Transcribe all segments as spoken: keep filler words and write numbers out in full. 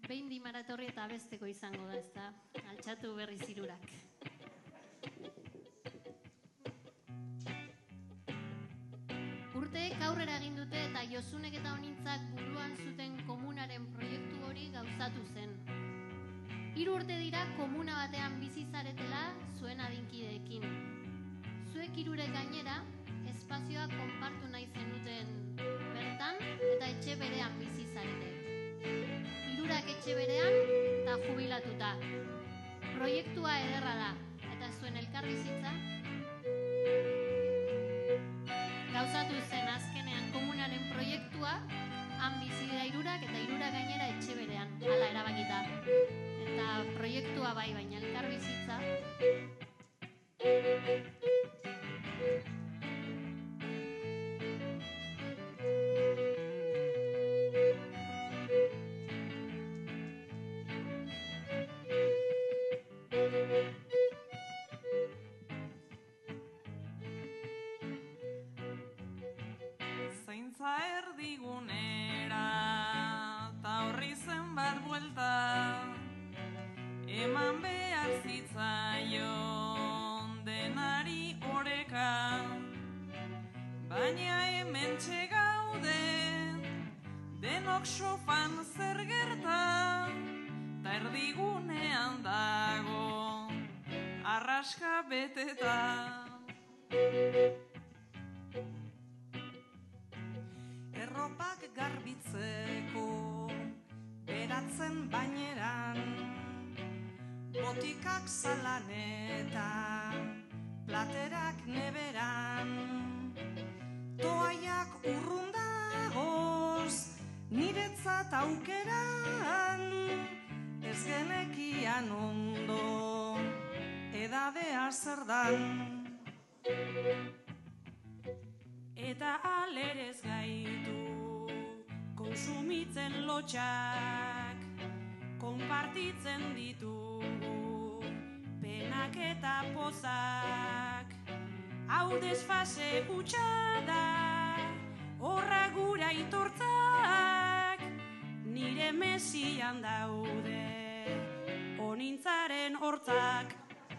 behin di maratorri eta besteko izango da, ezta? Altxatu berriz hirurak. Urteek aurrera egin dute eta Josunek eta Onintzak buruan zuten komunaren proiektu hori gauzatu zen. Hiru urte dira komuna batean bizi zaretela zuen adinkideekin. Zuek hirurek gainera, espazioa konpartu nahi zenuten bertan eta etxe berean bizi zarete. Hirurak etxe berean eta jubilatuta. Proiektua ederra da, eta zuen elkarbizitza gauzatu zen azkenean komunaren proiektua, han bizi dira hirurak eta hirurak gainera etxe berean, hala erabakita. Eta proiektua bai, baina elkarbizitza zaintza erdigunera ta horri zenbat buelta eman behar zitzaion denari oreka, baina hemen txegaude denok sofan zer gerta, ta erdigunean dago arraska beteta. Erropak garbitzeko beratzen baineran, botikak zalanetan, platerak neberan, toaiak urrundagoz, niretzat aukeran, ez genekian ondo, edadea zer dan. Eta alerez gaitu konsumitzen lotxak, konpartitzen ditugu penak eta pozak. Hau desfase hutsa da, horra gura itortzak, nire mesian daude Onintzaren hortzak.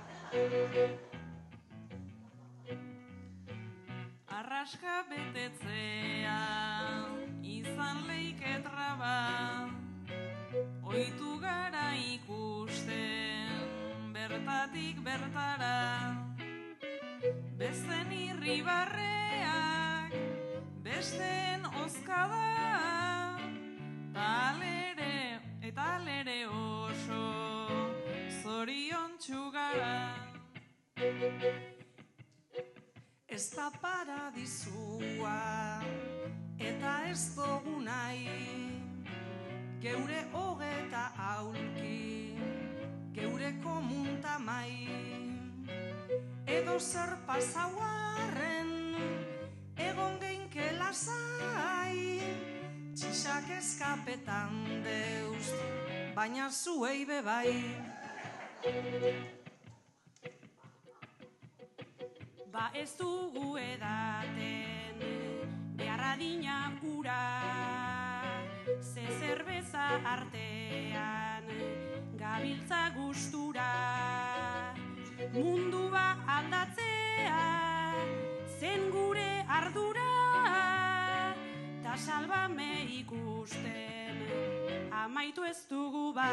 Arraska betetzea izan leike traba, oitu gara ikusten bertatik bertara, besten irribarreak, besten ozkada, talere eta alere oso zoriontsu gara. Ez da paradizua eta ez dugu nahi, geure hogeta aulki, geure komunta mai, edo zer pasauarren egon geinke lasai, txisak eskapetan deust, baina zuei bebai. Ba ez dugu edaten beharradina ura, ze zerbeza artean gabiltza gustura, mundua aldatzea zen gure ardura, ta salbame ikusten amaitu ez dugu ba.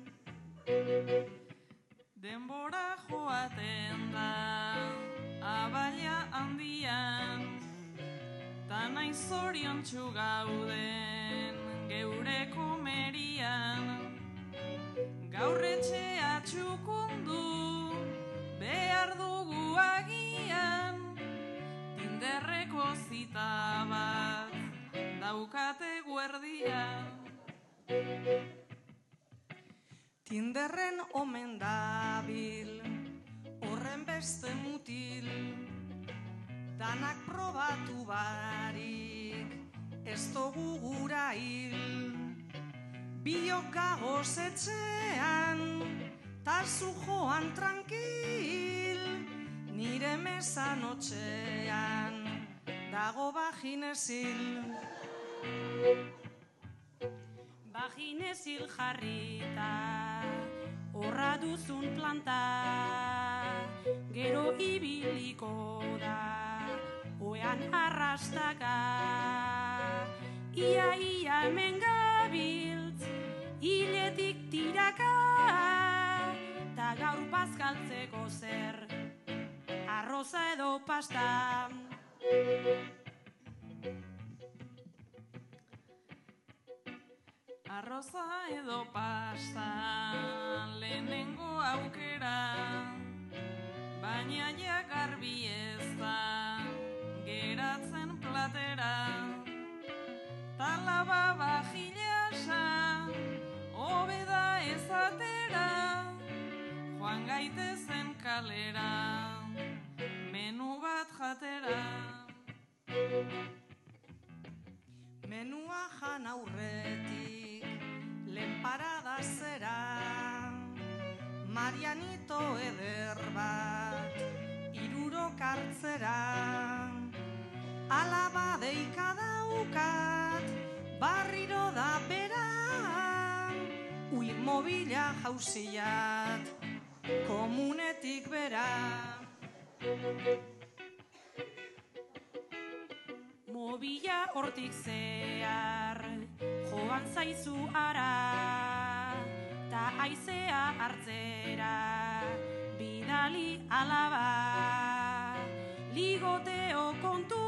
Denbora joaten da abaila handian, ta nahi zoriontsu gauden geure komerian. Gaur etxea txukundu behar dugu agian, Tinderreko zita bat daukate guerdian. Tinderren omen dabil horren beste mutil, danak probatu barik ez dugu gura hil. Biok gagoz etxean, ta zu joan tranquil, nire mesan otxean dago baginezil. Paginezil jarrita, horra duzun planta, gero ibiliko da, oean arrastaka. Ia, ia hemen gabiltz, hiletik tiraka, ta gaur bazkaltzeko zer, arroza edo pasta. Arroza edo pasta, lehenengo aukera, baina ja garbi ez da, geratzen platera. Talaba bajilasa, hobeda ezatera, joan gaitezen kalera, menu bat jatera. Menua jan aurretik, lehen parada zera, Marianito eder bat, hirurok hartzera. Alaba deika daukat, barriro da bera, ui mobila jauziat, komunetik bera. Mobila hortik zehar, joan zaizu ara, ta aizea hartzera, bidali alaba, ligoteo kontu